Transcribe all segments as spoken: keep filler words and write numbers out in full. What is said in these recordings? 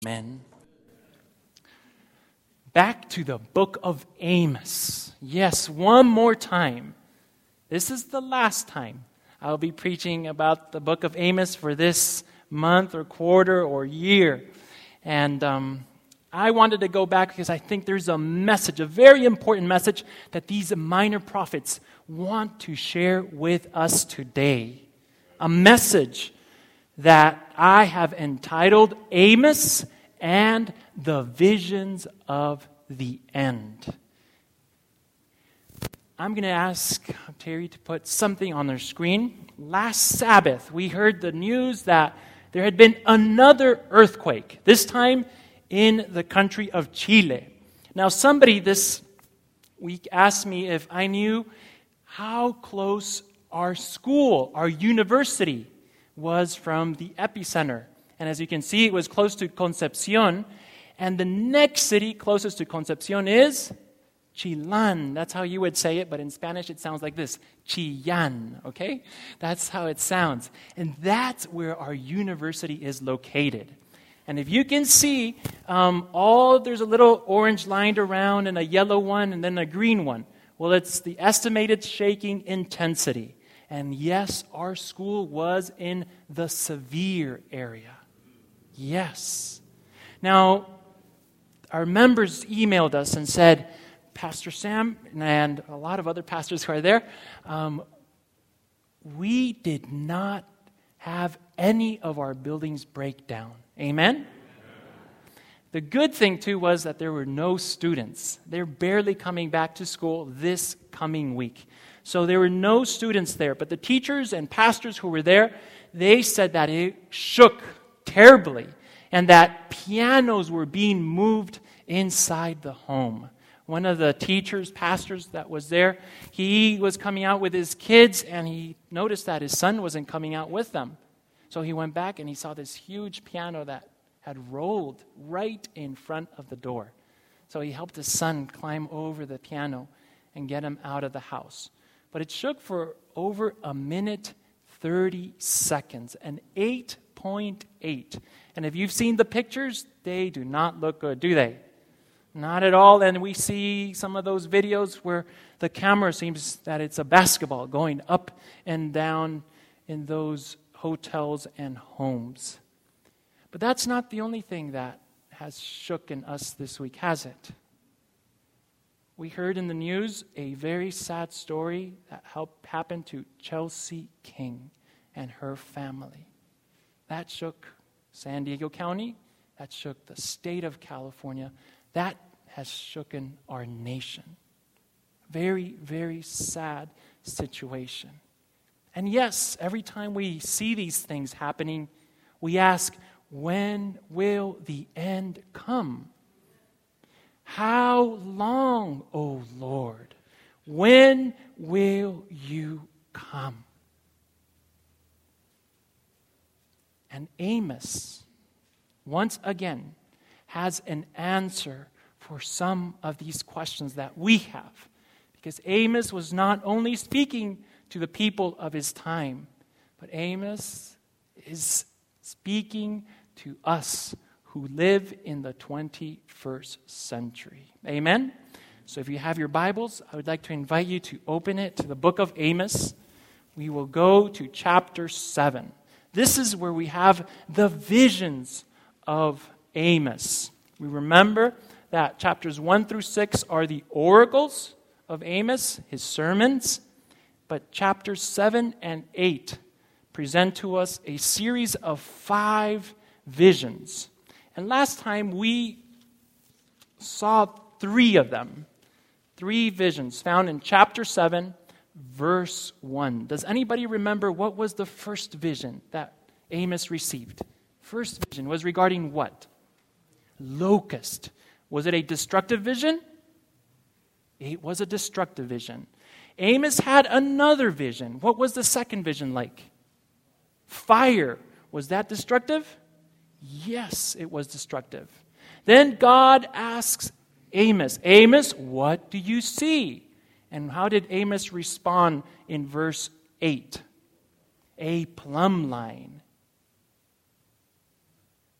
Amen. Back to the book of Amos. Yes, one more time. This is the last time I'll be preaching about the book of Amos for this month or quarter or year. And um, I wanted to go back because I think there's a message, a very important message that these minor prophets want to share with us today. A message that I have entitled Amos and the Visions of the End. I'm going to ask Terry to put something on their screen. Last Sabbath, we heard the news that there had been another earthquake, this time in the country of Chile. Now, somebody this week asked me if I knew how close our school, our university, was from the epicenter. And as you can see, it was close to Concepcion. And the next city closest to Concepcion is Chillán. That's how you would say it, but in Spanish it sounds like this. Chillán, okay? That's how it sounds. And that's where our university is located. And if you can see, um, all there's a little orange lined around and a yellow one and then a green one. Well, it's the estimated shaking intensity. And yes, our school was in the severe area. Yes. Now, our members emailed us and said, Pastor Sam and a lot of other pastors who are there, um, we did not have any of our buildings break down. Amen? The good thing, too, was that there were no students. They're barely coming back to school this coming week. So there were no students there. But the teachers and pastors who were there, they said that it shook terribly and that pianos were being moved inside the home. One of the teachers, pastors that was there, he was coming out with his kids and he noticed that his son wasn't coming out with them. So he went back and he saw this huge piano that had rolled right in front of the door. So he helped his son climb over the piano and get him out of the house. But it shook for over a minute, thirty seconds, an eight point eight. And if you've seen the pictures, they do not look good, do they? Not at all. And we see some of those videos where the camera seems that it's a basketball going up and down in those hotels and homes. But that's not the only thing that has shooken us this week, has it? We heard in the news a very sad story that helped happen to Chelsea King and her family. That shook San Diego County. That shook the state of California. That has shooken our nation. Very, very sad situation. And yes, every time we see these things happening, we ask, when will the end come? How long, O Lord? When will you come? And Amos, once again, has an answer for some of these questions that we have. Because Amos was not only speaking to the people of his time, but Amos is speaking to us who live in the twenty-first century. Amen? So if you have your Bibles, I would like to invite you to open it to the book of Amos. We will go to chapter seven. This is where we have the visions of Amos. We remember that chapters one through six are the oracles of Amos, his sermons. But chapters seven and eight present to us a series of five visions. And last time we saw three of them. Three visions found in chapter seven, verse one. Does anybody remember what was the first vision that Amos received? First vision was regarding what? Locust. Was it a destructive vision? It was a destructive vision. Amos had another vision. What was the second vision like? Fire. Was that destructive? Yes, it was destructive. Then God asks Amos, Amos, what do you see? And how did Amos respond in verse eight? A plumb line.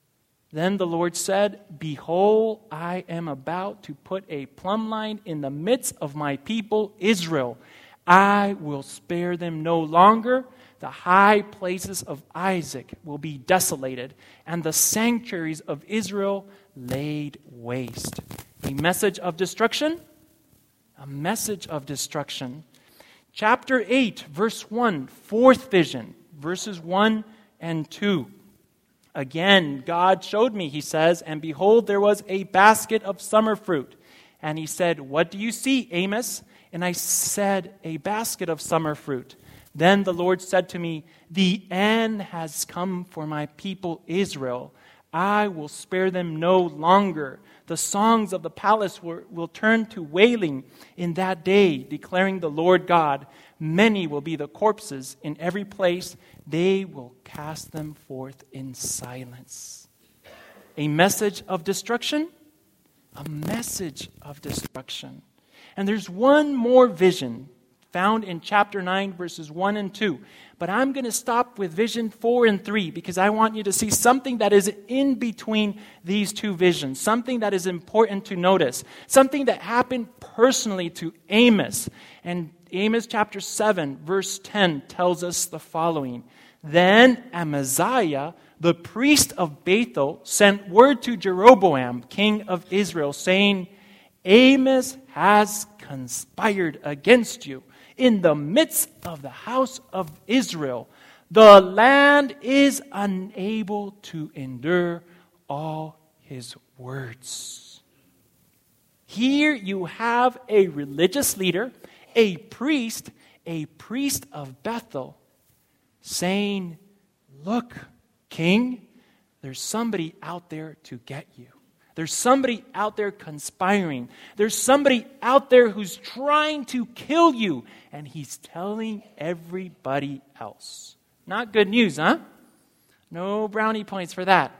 Then the Lord said, Behold, I am about to put a plumb line in the midst of my people Israel. I will spare them no longer. The high places of Isaac will be desolated, and the sanctuaries of Israel laid waste. A message of destruction? A message of destruction. Chapter eight, verse one, fourth vision, verses one and two. Again, God showed me, he says, and behold, there was a basket of summer fruit. And he said, What do you see, Amos? And I said, A basket of summer fruit. Then the Lord said to me, The end has come for my people Israel. I will spare them no longer. The songs of the palace will, will turn to wailing in that day, declaring the Lord God. Many will be the corpses in every place. They will cast them forth in silence. A message of destruction? A message of destruction. And there's one more vision found in chapter nine, verses one and two. But I'm going to stop with vision four and three because I want you to see something that is in between these two visions, something that is important to notice, something that happened personally to Amos. And Amos chapter seven, verse ten tells us the following. Then Amaziah, the priest of Bethel, sent word to Jeroboam, king of Israel, saying, Amos has conspired against you in the midst of the house of Israel. The land is unable to endure all his words. Here you have a religious leader, a priest, a priest of Bethel, saying, Look, king, there's somebody out there to get you. There's somebody out there conspiring. There's somebody out there who's trying to kill you. And he's telling everybody else. Not good news, huh? No brownie points for that.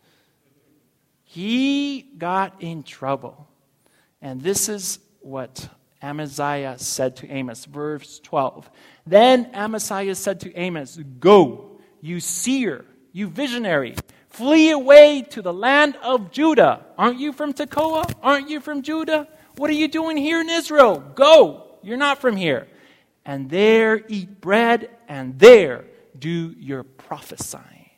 He got in trouble. And this is what Amaziah said to Amos, verse twelve. Then Amaziah said to Amos, Go, you seer, you visionary. Flee away to the land of Judah. Aren't you from Tekoa? Aren't you from Judah? What are you doing here in Israel? Go. You're not from here. And there eat bread, and there do your prophesying.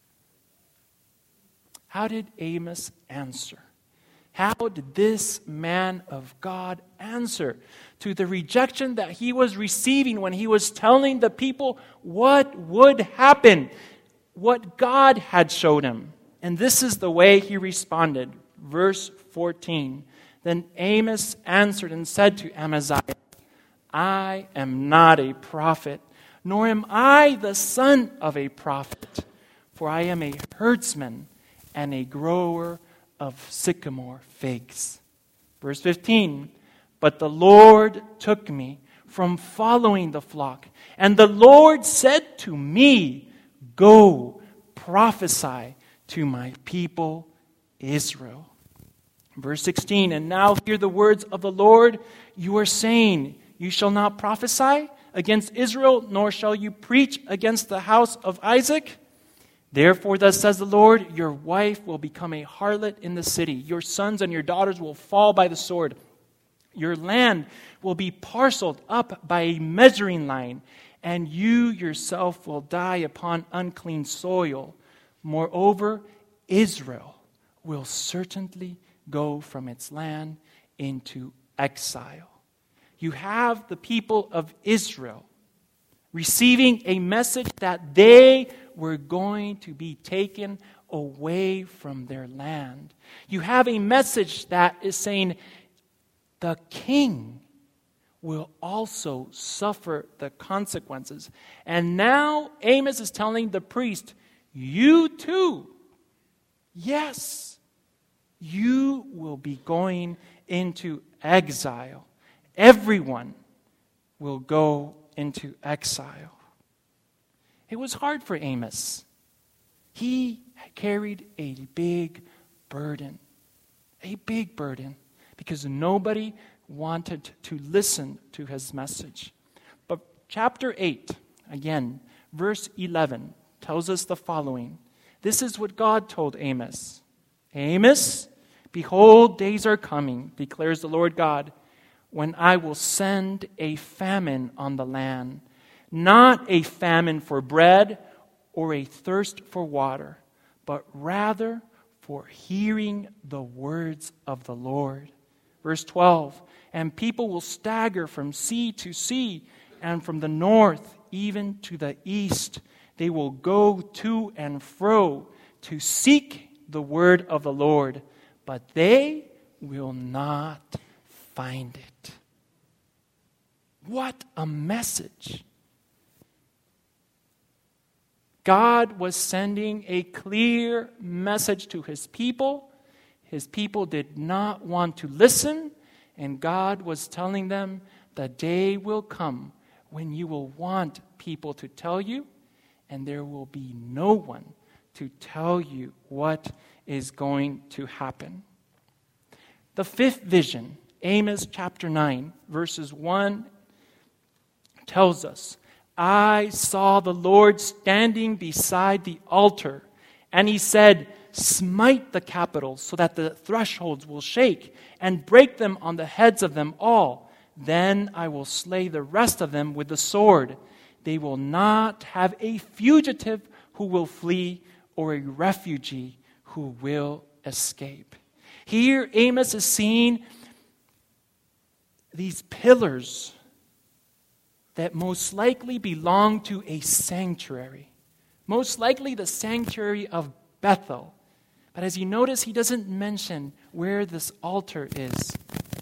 How did Amos answer? How did this man of God answer to the rejection that he was receiving when he was telling the people what would happen? What God had showed him. And this is the way he responded. Verse fourteen. Then Amos answered and said to Amaziah, I am not a prophet, nor am I the son of a prophet, for I am a herdsman and a grower of sycamore figs. Verse fifteen. But the Lord took me from following the flock, and the Lord said to me, Go, prophesy to my people Israel. Verse sixteen, and now hear the words of the Lord. You are saying, You shall not prophesy against Israel, nor shall you preach against the house of Isaac. Therefore, thus says the Lord, your wife will become a harlot in the city. Your sons and your daughters will fall by the sword. Your land will be parceled up by a measuring line, and you yourself will die upon unclean soil. Moreover, Israel will certainly go from its land into exile. You have the people of Israel receiving a message that they were going to be taken away from their land. You have a message that is saying the king will also suffer the consequences. And now Amos is telling the priest, you too, yes, you will be going into exile. Everyone will go into exile. It was hard for Amos. He carried a big burden, a big burden, because nobody wanted to listen to his message. But chapter eight, again, verse eleven, tells us the following. This is what God told Amos. Amos, behold, days are coming, declares the Lord God, when I will send a famine on the land, not a famine for bread or a thirst for water, but rather for hearing the words of the Lord. Verse twelve, and people will stagger from sea to sea, and from the north even to the east. They will go to and fro to seek the word of the Lord, but they will not find it. What a message! God was sending a clear message to his people. His people did not want to listen, and God was telling them, the day will come when you will want people to tell you, and there will be no one to tell you what is going to happen. The fifth vision, Amos chapter nine, verses one, tells us, I saw the Lord standing beside the altar, and he said, smite the capitals so that the thresholds will shake, and break them on the heads of them all. Then I will slay the rest of them with the sword. They will not have a fugitive who will flee, or a refugee who will escape. Here Amos is seeing these pillars that most likely belong to a sanctuary. Most likely the sanctuary of Bethel. But as you notice, he doesn't mention where this altar is.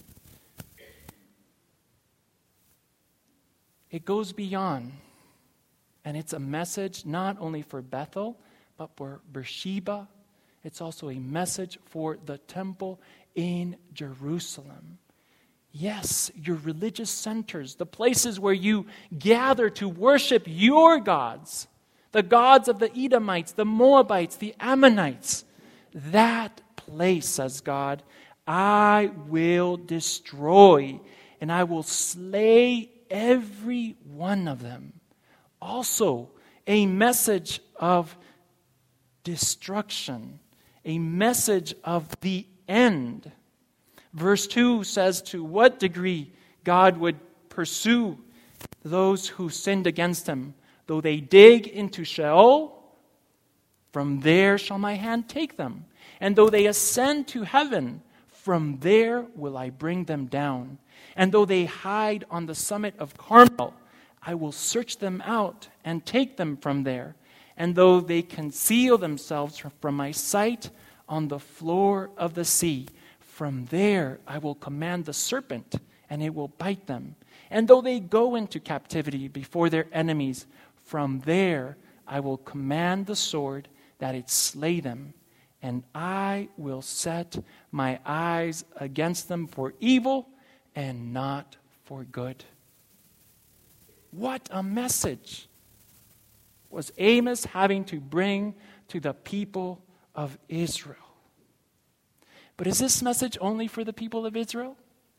It goes beyond. And it's a message not only for Bethel, but for Beersheba. It's also a message for the temple in Jerusalem. Yes, your religious centers, the places where you gather to worship your gods, the gods of the Edomites, the Moabites, the Ammonites. That place, says God, I will destroy, and I will slay every one of them. Also, a message of destruction, a message of the end. Verse two says to what degree God would pursue those who sinned against him. Though they dig into Sheol, from there shall my hand take them. And though they ascend to heaven, from there will I bring them down. And though they hide on the summit of Carmel, I will search them out and take them from there. And though they conceal themselves from my sight on the floor of the sea, from there I will command the serpent, and it will bite them. And though they go into captivity before their enemies, from there I will command the sword that it slay them. And I will set my eyes against them for evil and not for good. What a message was Amos having to bring to the people of Israel. But is this message only for the people of Israel?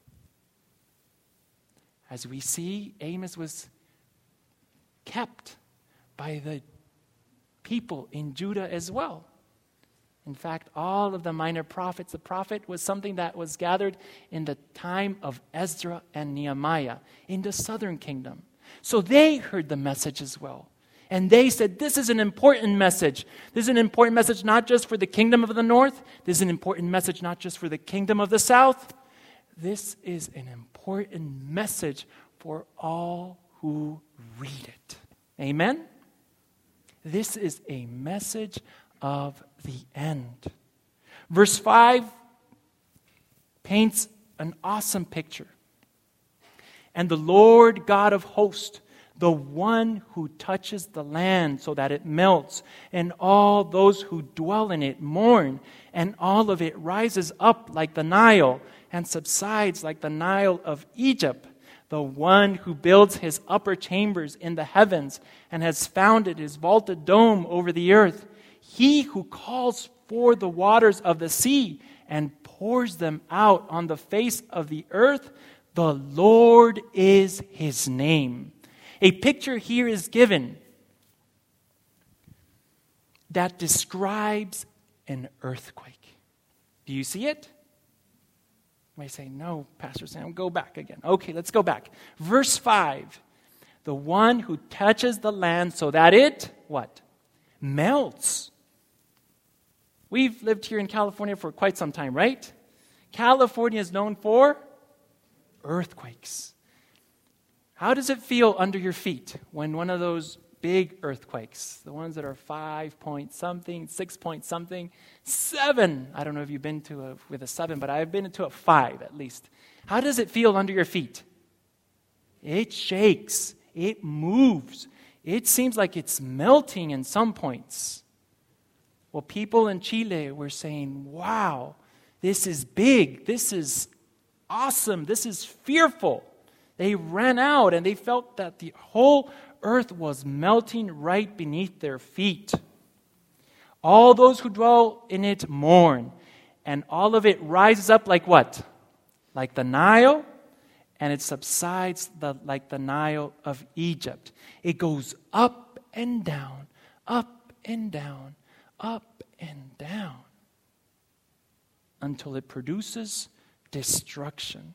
As we see, Amos was kept by the people in Judah as well. In fact, all of the minor prophets, the prophet was something that was gathered in the time of Ezra and Nehemiah in the southern kingdom. So they heard the message as well. And they said, this is an important message. This is an important message not just for the kingdom of the north. This is an important message not just for the kingdom of the south. This is an important message for all who read it. Amen? This is a message of the end. Verse five paints an awesome picture. And the Lord God of hosts, the one who touches the land so that it melts, and all those who dwell in it mourn, and all of it rises up like the Nile, and subsides like the Nile of Egypt, the one who builds his upper chambers in the heavens, and has founded his vaulted dome over the earth, he who calls for the waters of the sea, and pours them out on the face of the earth, the Lord is his name. A picture here is given that describes an earthquake. Do you see it? You may say, no, Pastor Sam, go back again. Okay, let's go back. Verse five. The one who touches the land so that it, what? Melts. We've lived here in California for quite some time, right? California is known for earthquakes. How does it feel under your feet when one of those big earthquakes, the ones that are five point something, six point something, seven, I don't know if you've been to a, with a seven, but I've been to a five at least. How does it feel under your feet? It shakes. It moves. It seems like it's melting in some points. Well, people in Chile were saying, wow, this is big. This is awesome. This is fearful. They ran out and they felt that the whole earth was melting right beneath their feet. All those who dwell in it mourn, and all of it rises up like what? Like the Nile, and it subsides the, like the Nile of Egypt. It goes up and down, up and down, up and down, until it produces destruction.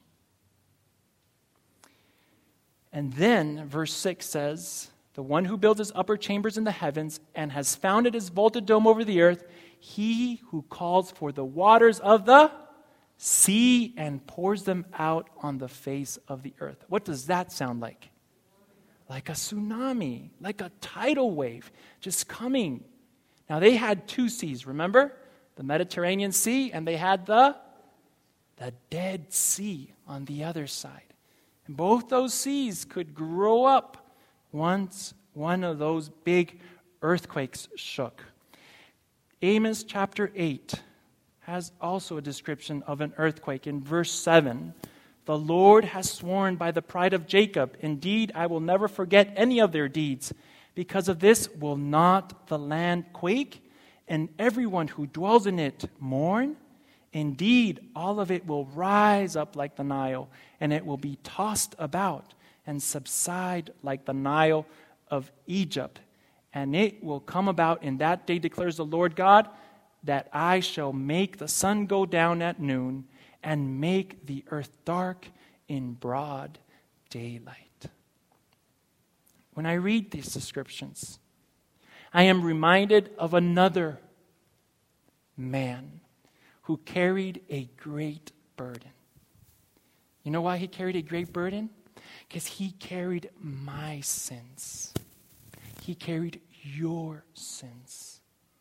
And then verse six says, the one who builds his upper chambers in the heavens and has founded his vaulted dome over the earth, he who calls for the waters of the sea and pours them out on the face of the earth. What does that sound like? Like a tsunami, like a tidal wave just coming. Now they had two seas, remember? The Mediterranean Sea, and they had the, the Dead Sea on the other side. And both those seas could grow up once one of those big earthquakes shook. Amos chapter eight has also a description of an earthquake. In verse seven, the Lord has sworn by the pride of Jacob, indeed, I will never forget any of their deeds. Because of this will not the land quake, and everyone who dwells in it mourn? Indeed, all of it will rise up like the Nile, and it will be tossed about and subside like the Nile of Egypt. And it will come about in that day, declares the Lord God, that I shall make the sun go down at noon and make the earth dark in broad daylight. When I read these descriptions, I am reminded of another man who carried a great burden. You know why he carried a great burden? Because he carried my sins. He carried your sins.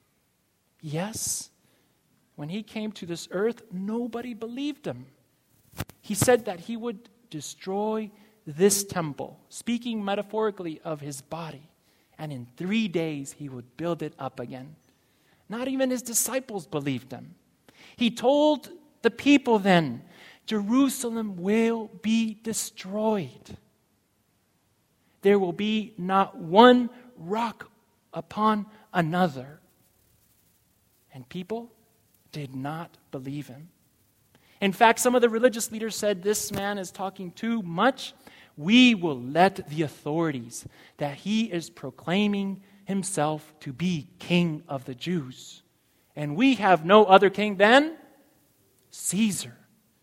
Yes, when he came to this earth, nobody believed him. He said that he would destroy this temple, speaking metaphorically of his body, and in three days he would build it up again. Not even his disciples believed him. He told the people then, Jerusalem will be destroyed. There will be not one rock upon another. And people did not believe him. In fact, some of the religious leaders said, this man is talking too much. We will let the authorities that he is proclaiming himself to be king of the Jews. And we have no other king than Caesar.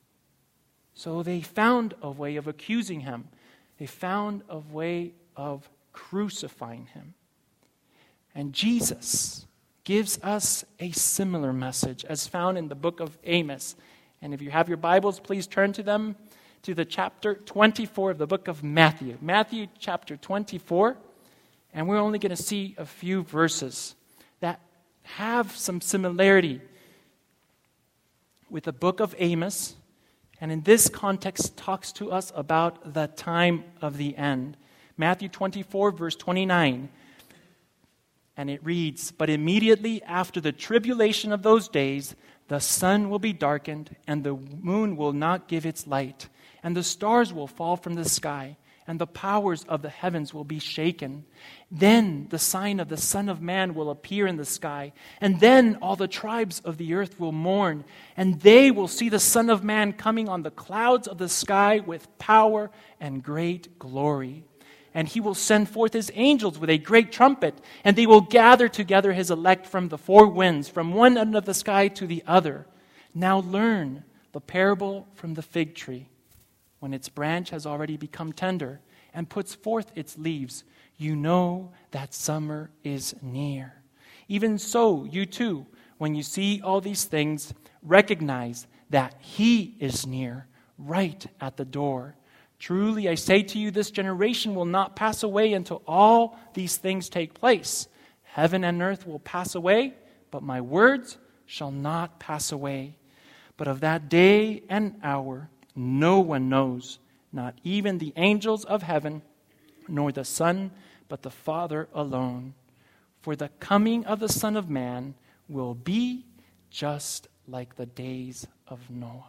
So they found a way of accusing him. They found a way of crucifying him. And Jesus gives us a similar message as found in the book of Amos. And if you have your Bibles, please turn to them, to the chapter twenty-four of the book of Matthew. Matthew chapter twenty-four. And we're only going to see a few verses that have some similarity with the book of Amos, and in this context talks to us about the time of the end. Matthew twenty-four, verse twenty-nine, and it reads, "But immediately after the tribulation of those days, the sun will be darkened, and the moon will not give its light, and the stars will fall from the sky, and the powers of the heavens will be shaken. Then the sign of the Son of Man will appear in the sky, and then all the tribes of the earth will mourn, and they will see the Son of Man coming on the clouds of the sky with power and great glory. And he will send forth his angels with a great trumpet, and they will gather together his elect from the four winds, from one end of the sky to the other. Now learn the parable from the fig tree. When its branch has already become tender and puts forth its leaves, you know that summer is near. Even so, you too, when you see all these things, recognize that He is near, right at the door. Truly, I say to you, this generation will not pass away until all these things take place. Heaven and earth will pass away, but my words shall not pass away. But of that day and hour, no one knows, not even the angels of heaven, nor the Son, but the Father alone. For the coming of the Son of Man will be just like the days of Noah.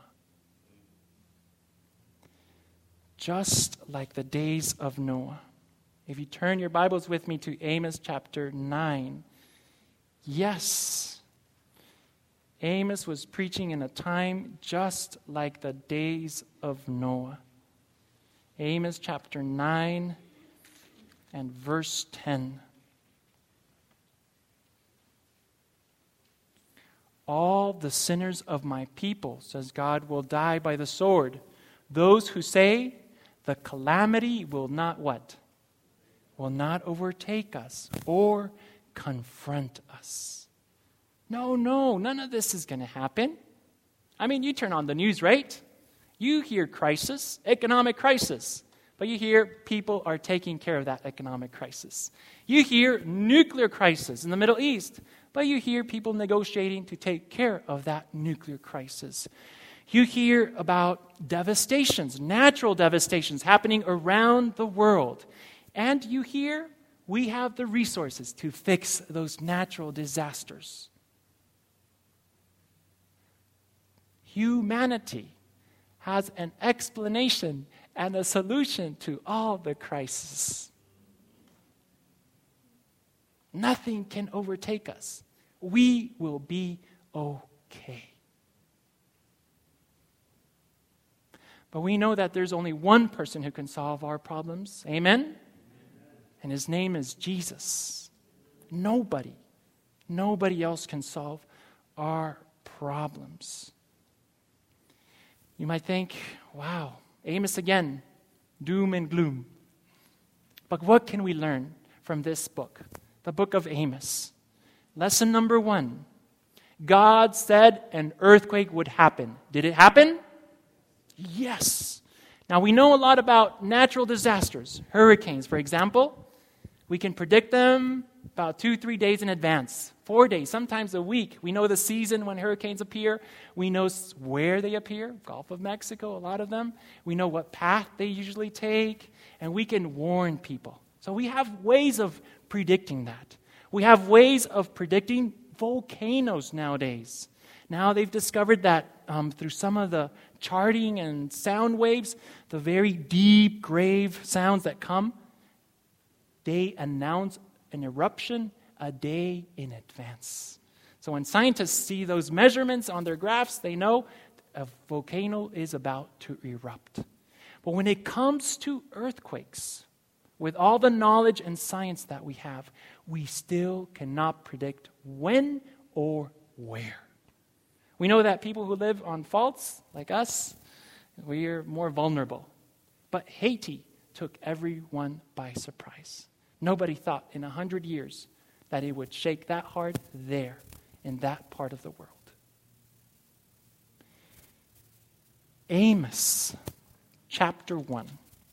Just like the days of Noah. If you turn your Bibles with me to Amos chapter nine. Yes, Amos was preaching in a time just like the days of Noah. Amos chapter nine and verse ten. All the sinners of my people, says God, will die by the sword. Those who say the calamity will not what? Will not overtake us or confront us. No, no, none of this is going to happen. I mean, you turn on the news, right? You hear crisis, economic crisis, but you hear people are taking care of that economic crisis. You hear nuclear crisis in the Middle East, but you hear people negotiating to take care of that nuclear crisis. You hear about devastations, natural devastations happening around the world. And you hear we have the resources to fix those natural disasters. Humanity has an explanation and a solution to all the crises. Nothing can overtake us. We will be okay. But we know that there's only one person who can solve our problems. Amen? And His name is Jesus. Nobody, nobody else can solve our problems. You might think, wow, Amos again, doom and gloom. But what can we learn from this book, the book of Amos? Lesson number one, God said an earthquake would happen. Did it happen? Yes. Now we know a lot about natural disasters, hurricanes, for example. We can predict them about two, three days in advance, four days, sometimes a week. We know the season when hurricanes appear. We know where they appear, Gulf of Mexico, a lot of them. We know what path they usually take, and we can warn people. So we have ways of predicting that. We have ways of predicting volcanoes nowadays. Now they've discovered that um, through some of the charting and sound waves, the very deep, grave sounds that come, they announce an eruption a day in advance. So when scientists see those measurements on their graphs, they know a volcano is about to erupt. But when it comes to earthquakes, with all the knowledge and science that we have, we still cannot predict when or where. We know that people who live on faults, like us, we are more vulnerable. But Haiti took everyone by surprise. Nobody thought in a hundred years that it would shake that hard there in that part of the world. Amos, chapter one.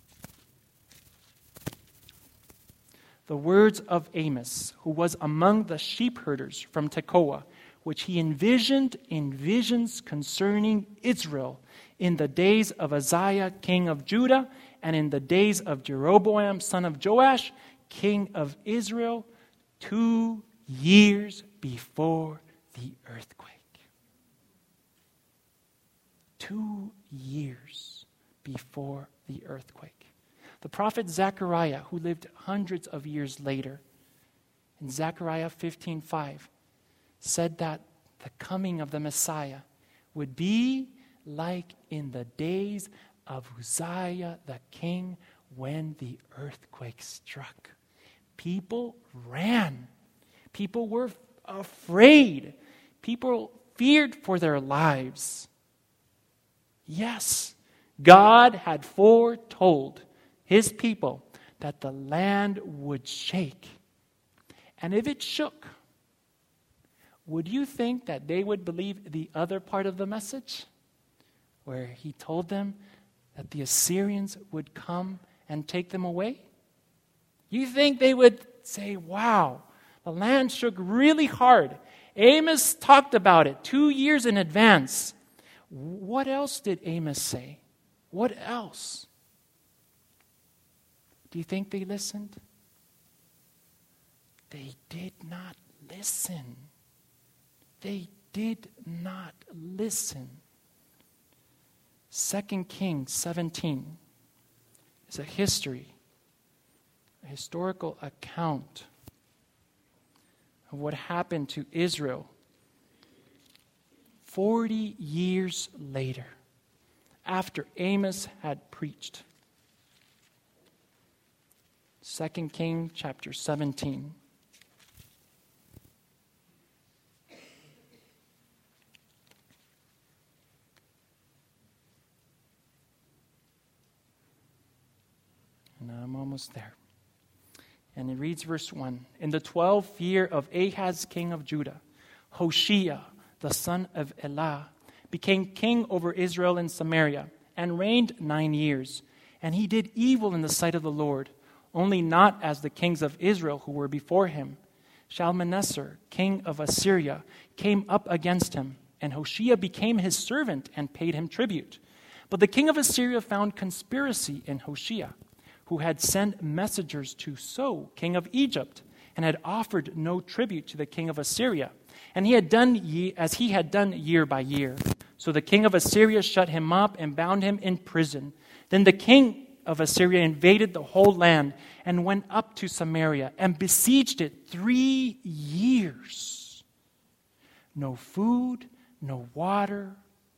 The words of Amos, who was among the sheep herders from Tekoa, which he envisioned in visions concerning Israel in the days of Uzziah, king of Judah, and in the days of Jeroboam, son of Joash, king of Israel, two years before the earthquake. Two years before the earthquake. The prophet Zechariah, who lived hundreds of years later, in Zechariah fifteen five, said that the coming of the Messiah would be like in the days of Uzziah the king when the earthquake struck. People ran. People were afraid. People feared for their lives. Yes, God had foretold his people that the land would shake. And if it shook, would you think that they would believe the other part of the message? Where he told them that the Assyrians would come and take them away? You think they would say, wow, the land shook really hard. Amos talked about it two years in advance. What else did Amos say? What else? Do you think they listened? They did not listen. They did not listen. Second Kings seventeen is a history, a historical account of what happened to Israel forty years later, after Amos had preached. Second Kings chapter seventeen. And I'm almost there. And it reads verse one. In the twelfth year of Ahaz, king of Judah, Hoshea, the son of Elah, became king over Israel and Samaria, and reigned nine years. And he did evil in the sight of the Lord, only not as the kings of Israel who were before him. Shalmaneser, king of Assyria, came up against him, and Hoshea became his servant and paid him tribute. But the king of Assyria found conspiracy in Hoshea, who had sent messengers to So, king of Egypt, and had offered no tribute to the king of Assyria. And he had done ye, as he had done year by year. So the king of Assyria shut him up and bound him in prison. Then the king of Assyria invaded the whole land and went up to Samaria and besieged it three years. No food, no water.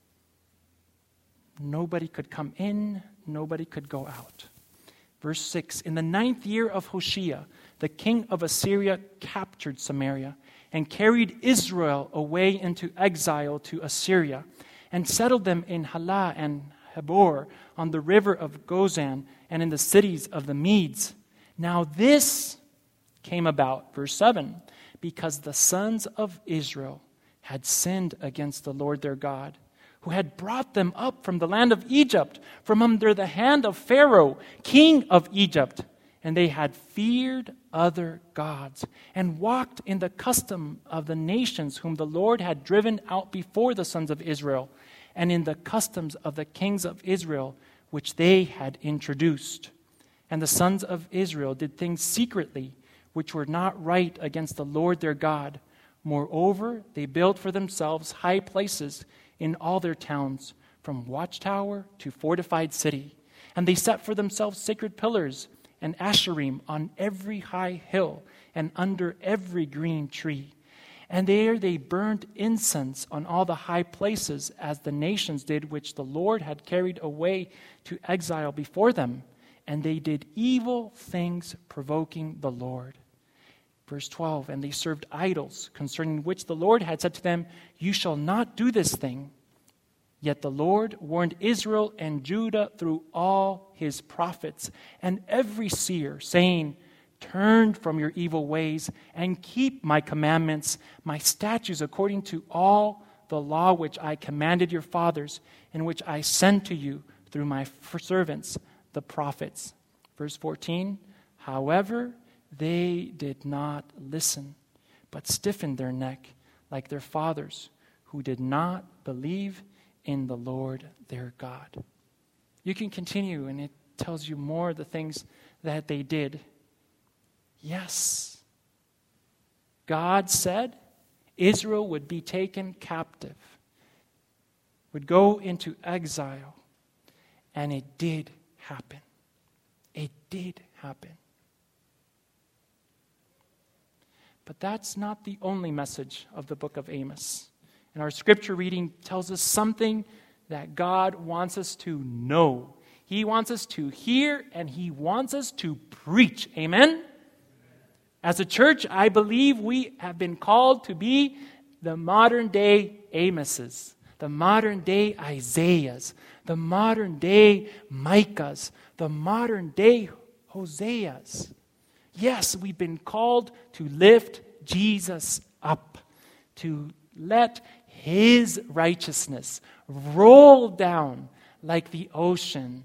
Nobody could come in, nobody could go out. Verse six, in the ninth year of Hoshea, the king of Assyria captured Samaria and carried Israel away into exile to Assyria and settled them in Halah and Habor on the river of Gozan and in the cities of the Medes. Now this came about, verse seven, because the sons of Israel had sinned against the Lord their God, who had brought them up from the land of Egypt, from under the hand of Pharaoh, king of Egypt. And they had feared other gods, and walked in the custom of the nations whom the Lord had driven out before the sons of Israel, and in the customs of the kings of Israel, which they had introduced. And the sons of Israel did things secretly, which were not right against the Lord their God. Moreover, they built for themselves high places in all their towns, from watchtower to fortified city. And they set for themselves sacred pillars and asherim on every high hill and under every green tree. And there they burned incense on all the high places, as the nations did which the Lord had carried away to exile before them. And they did evil things, provoking the Lord. Verse twelve, and they served idols, concerning which the Lord had said to them, you shall not do this thing. Yet the Lord warned Israel and Judah through all his prophets and every seer, saying, turn from your evil ways and keep my commandments, my statutes, according to all the law which I commanded your fathers, and which I sent to you through my servants, the prophets. Verse fourteen, however, they did not listen, but stiffened their neck like their fathers, who did not believe in the Lord their God. You can continue, and it tells you more of the things that they did. Yes, God said Israel would be taken captive, would go into exile, and it did happen. It did happen. But that's not the only message of the book of Amos. And our scripture reading tells us something that God wants us to know. He wants us to hear, and He wants us to preach. Amen? As a church, I believe we have been called to be the modern day Amoses, the modern day Isaiahs, the modern day Micahs, the modern day Hoseas. Yes, we've been called to lift Jesus up, to let His righteousness roll down like the ocean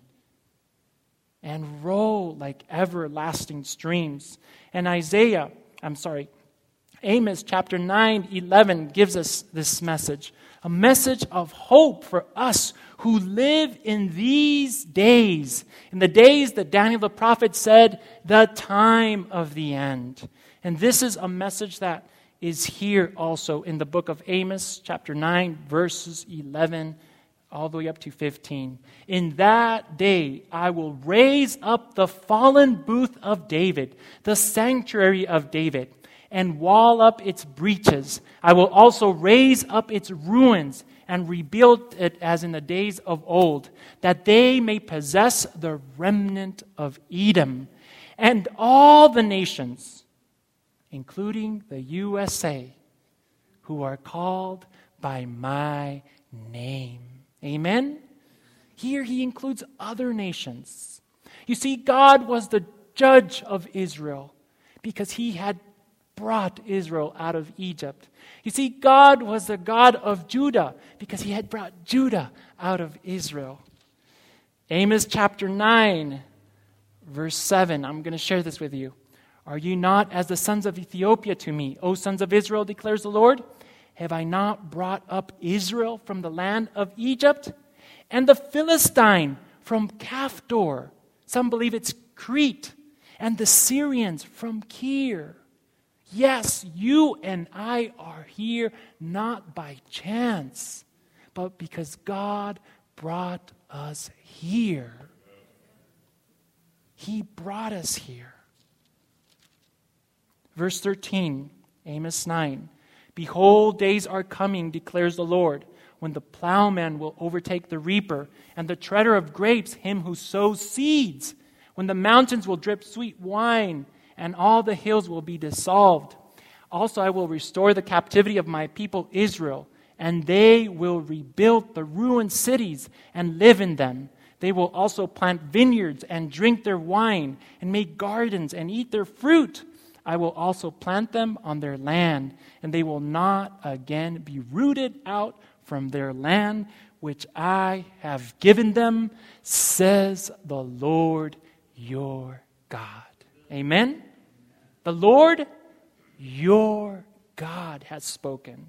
and roll like everlasting streams. And Isaiah, I'm sorry, Amos chapter nine, eleven gives us this message, a message of hope for us who live in these days, in the days that Daniel the prophet said, the time of the end. And this is a message that is here also in the book of Amos, chapter nine, verses eleven, all the way up to fifteen. In that day I will raise up the fallen booth of David, the sanctuary of David, and wall up its breaches. I will also raise up its ruins and rebuild it as in the days of old, that they may possess the remnant of Edom. And all the nations, including the U S A, who are called by my name. Amen? Here he includes other nations. You see, God was the judge of Israel because He had brought Israel out of Egypt. You see, God was the God of Judah because He had brought Judah out of Israel. Amos chapter nine, verse seven. I'm going to share this with you. Are you not as the sons of Ethiopia to me, O sons of Israel, declares the Lord? Have I not brought up Israel from the land of Egypt? And the Philistine from Caphdor. Some believe it's Crete. And the Syrians from Kir. Yes, you and I are here not by chance, but because God brought us here. He brought us here. Verse thirteen, Amos nine. Behold, days are coming, declares the Lord, when the plowman will overtake the reaper, and the treader of grapes him who sows seeds, when the mountains will drip sweet wine, and all the hills will be dissolved. Also I will restore the captivity of my people Israel, and they will rebuild the ruined cities and live in them. They will also plant vineyards and drink their wine, and make gardens and eat their fruit. I will also plant them on their land, and they will not again be rooted out from their land, which I have given them, says the Lord your God. Amen? The Lord your God has spoken.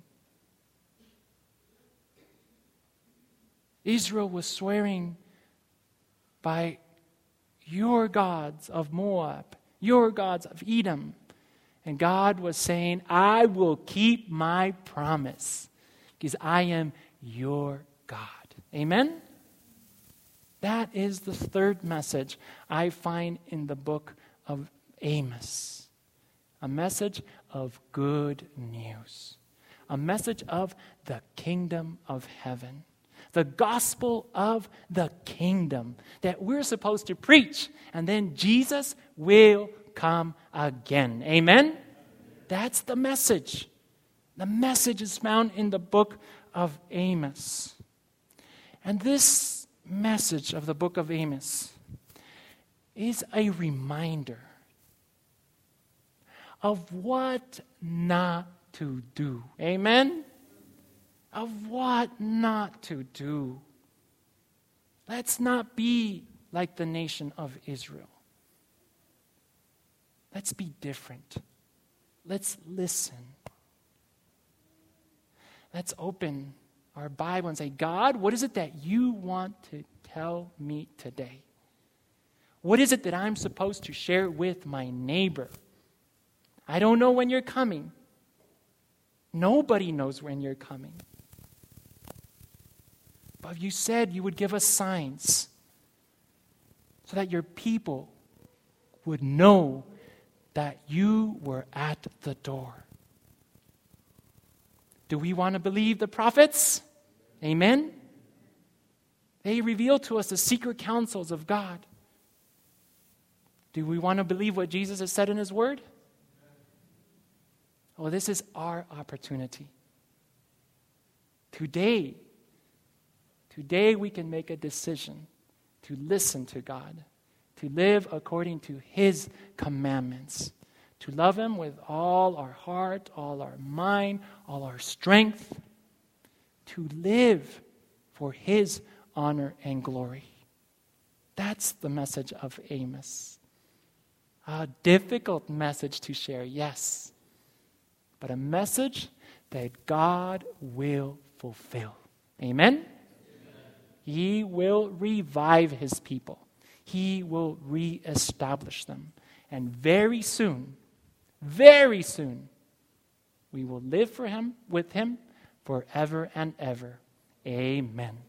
Israel was swearing by your gods of Moab, your gods of Edom. And God was saying, I will keep my promise because I am your God. Amen? That is the third message I find in the book of Amos. A message of good news. A message of the kingdom of heaven. The gospel of the kingdom that we're supposed to preach. And then Jesus will come again. Amen? That's the message. The message is found in the book of Amos. And this message of the book of Amos is a reminder of what not to do. Amen? Of what not to do. Let's not be like the nation of Israel. Let's be different. Let's listen. Let's open our Bible and say, God, what is it that you want to tell me today? What is it that I'm supposed to share with my neighbor? I don't know when you're coming. Nobody knows when you're coming. But you said you would give us signs so that your people would know that you were at the door. Do we want to believe the prophets? Amen? They reveal to us the secret counsels of God. Do we want to believe what Jesus has said in His Word? Well, this is our opportunity. Today, today we can make a decision to listen to God, to live according to His commandments, to love Him with all our heart, all our mind, all our strength, to live for His honor and glory. That's the message of Amos. A difficult message to share, yes, but a message that God will fulfill. Amen? Amen? He will revive His people. He will reestablish them. And very soon, very soon, we will live for Him, with Him, forever and ever. Amen.